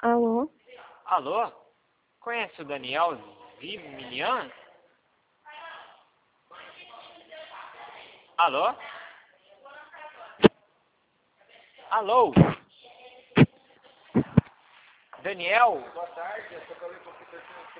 Alô? Alô? Conhece o Daniel Zimilian? Alô? Alô? Daniel? Boa tarde, eu sou